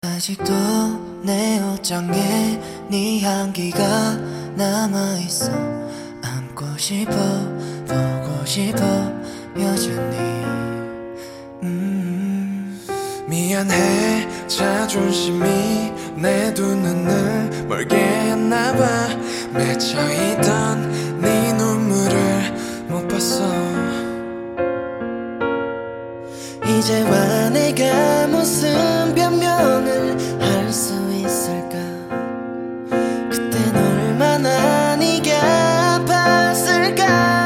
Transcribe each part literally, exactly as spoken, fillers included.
아직도 내 옷장에 네 향기가 남아있어. 안고 싶어 보고 싶어 여전히. 음. 미안해 자존심이 내 두 눈을 멀게 했나봐. 맺혀있던 네 눈물을 못 봤어. 이제와 내가 무슨 변명을 할 수 있을까. 그땐 얼마나 네가 아팠을까.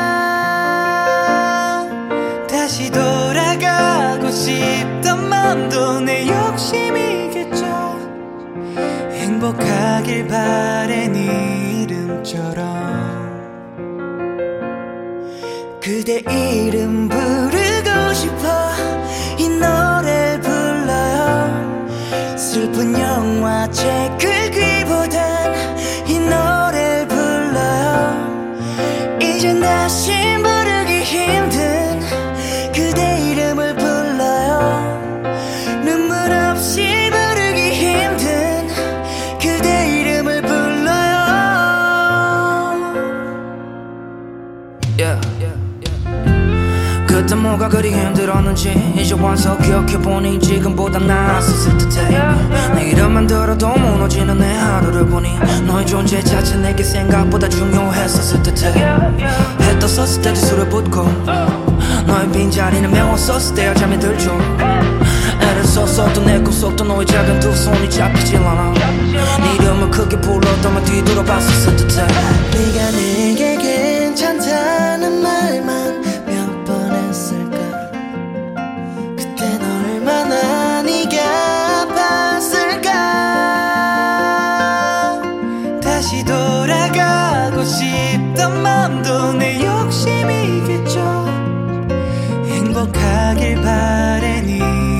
다시 돌아가고 싶던 마음도 내 욕심이겠죠. 행복하길 바래 네 이름처럼. 그대 이름 부르고 싶어. 이 노래를 불러요. 슬픈 영화책 긁기보단 이 노래를 불러요. 이젠 다시 부르기 힘든 그대 이름을 불러요. 눈물 없이 부르기 힘든 그대 이름을 불러요. yeah. 그때 뭐가 그리 힘들었는지 이제 와서 기억해보니 지금보다 나았었을 듯해. 내 이름만 들어도 무너지는 내 하루를 보니 너의 존재 자체 내게 생각보다 중요했었을 듯해. 해 떴었을 때도 술을 붓고 너의 빈자리는 메웠었을 때야 잠이 들죠. 애를 썼어도 내 꿈속도 너의 작은 두 손이 잡히질 않아. 네 이름을 크게 불렀더만 뒤돌아봤었을 듯해. 네가 내게 괜찮다는 말만 몇 번 했을까. 그땐 얼마나 네가 아팠을까. 다시 돌아가고 싶던 마음도 내 욕심이겠죠. 행복하길 바래 네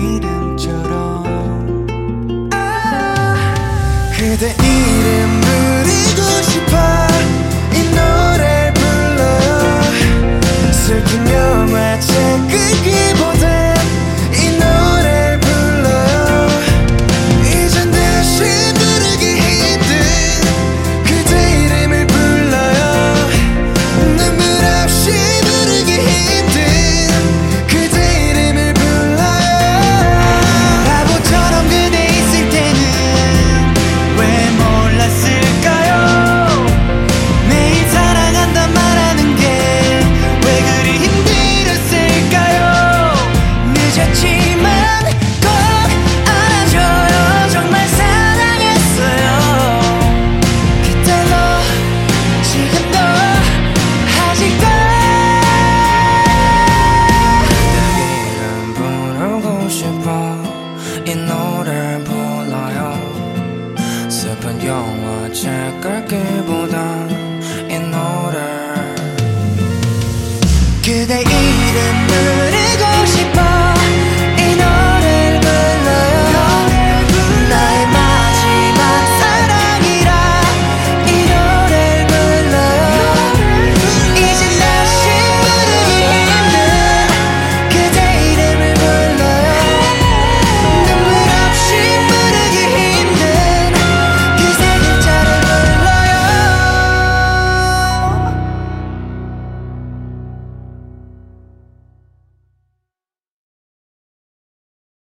이름처럼. 아, 그대 이름 부르고 싶어. 이 노래를 불러요. 슬픈 영화책 긁기보단 이 노래를 불러요. 이젠 다시 부르기 힘든 그대 이름을 불러요. 눈물 없이 부르기 힘든 그대 이름을 불러요. 바보처럼 그대 있을 때는 왜 몰랐을까요. 매일 사랑한다 말하는 게 왜 그리 힘들었을까요. 늦었지만 꼭 안아줘요. 정말 사랑했어요. 그때도 지금도 아직도. 그대 이름 부르고 싶어. 이